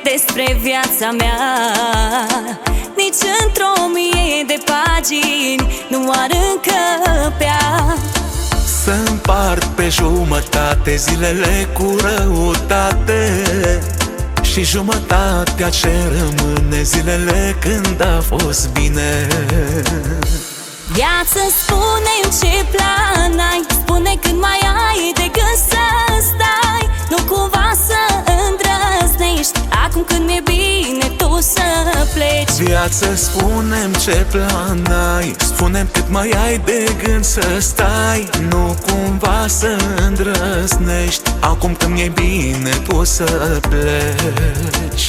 despre viața mea. Nici într-o mie de pagini nu ar încăpea să împart pe jumătate zilele cu răutate și jumătatea ce rămâne zilele când a fost bine. Viață, spune-mi ce plan ai, spune când mai ai de gând să stai. Nu cumva să îndrăznești acum când mi-e bine tu să pleci. Viață, spune-mi ce plan ai, spune-mi cât mai ai de gând să stai. Nu cumva să îndrăznești acum când mi-e bine tu să pleci.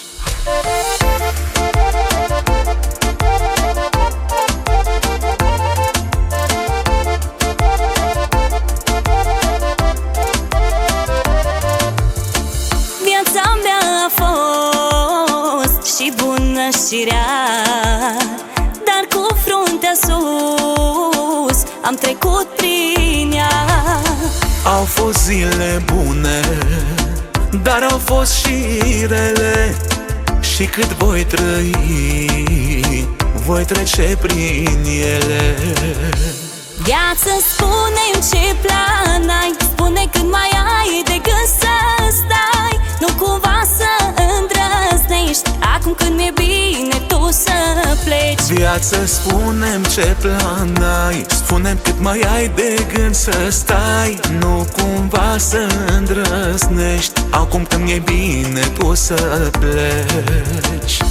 Viața mea a fost și bună și rea, dar cu fruntea sus am trecut prin ea. Au fost zile bune, dar au fost și rele, și cât voi trăi, voi trece prin ele. Viață, spune-mi ce plan ai, spune când mai ai de gând să stai. Nu cumva să îndrăznești acum când mi-e bine tu să pleci. Viață, spune-mi ce plan ai, spune-mi cât mai ai de gând să stai. Nu cumva să îndrăznești acum când mi-e bine tu să pleci.